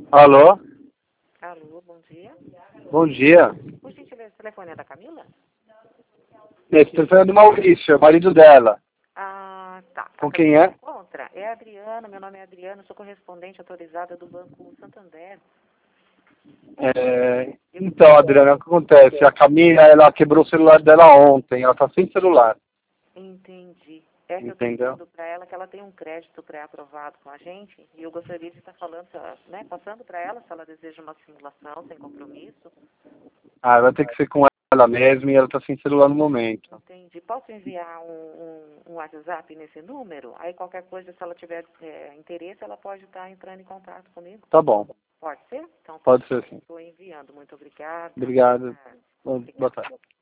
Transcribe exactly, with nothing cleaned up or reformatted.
Alô? Alô, bom dia. Bom dia. Por gentileza, o telefone é da Camila? Esse telefone é do Maurício, é o marido dela. Ah, tá. A Com quem Camila é? se encontra? É a Adriana, meu nome é Adriana, sou correspondente autorizada do Banco Santander. É, Então, Adriana, o que acontece? A Camila, ela quebrou o celular dela ontem, ela tá sem celular. Entendi. É que eu estou Entendeu? dizendo para ela que ela tem um crédito pré-aprovado com a gente e eu gostaria de estar falando, se ela, né, passando para ela se ela deseja uma simulação sem compromisso. Ah, vai ter que ser com ela mesmo e ela tá sem celular no momento. Entendi. Posso enviar um, um, um WhatsApp nesse número? Aí qualquer coisa, se ela tiver é, interesse, ela pode estar entrando em contato comigo. Tá bom, Pode ser? Então, tá. pode ser sim. Estou enviando. Muito obrigada. Obrigado. Ah, Boa obrigada. tarde.